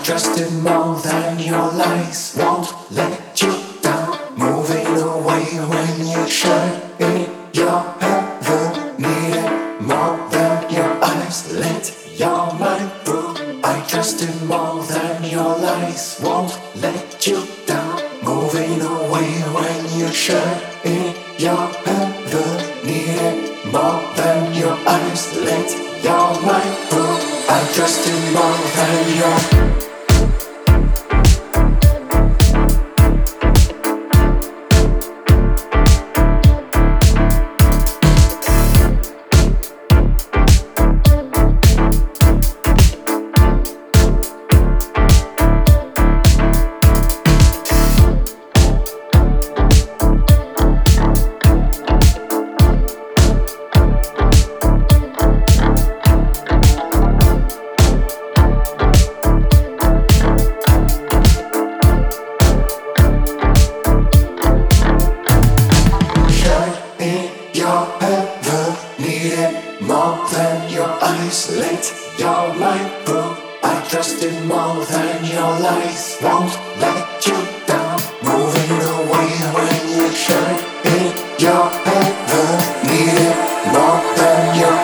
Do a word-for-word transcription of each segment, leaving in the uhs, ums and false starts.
trusted more than your lies. Won't let you down. Moving away when you should. In your heaven, needed more than your eyes. Let your mind through. I trusted more than your lies. Won't let you down. Moving away when you should. In your heaven, needed more than your eyes. Let your mind through. I trusted more than your more than your eyes, let your mind through. I trusted more than your lies. Won't let you down. Moving away when you should. In your heaven, needed more than your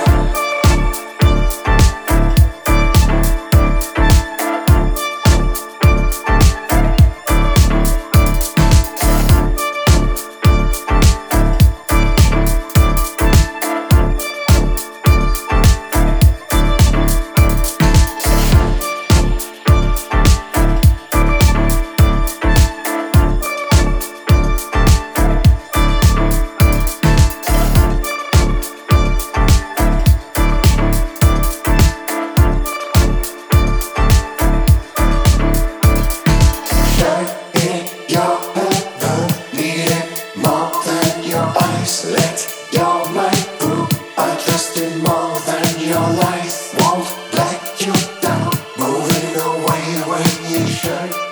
let your mind through. I trusted more than your lies. Won't let you down. Moving away when you should.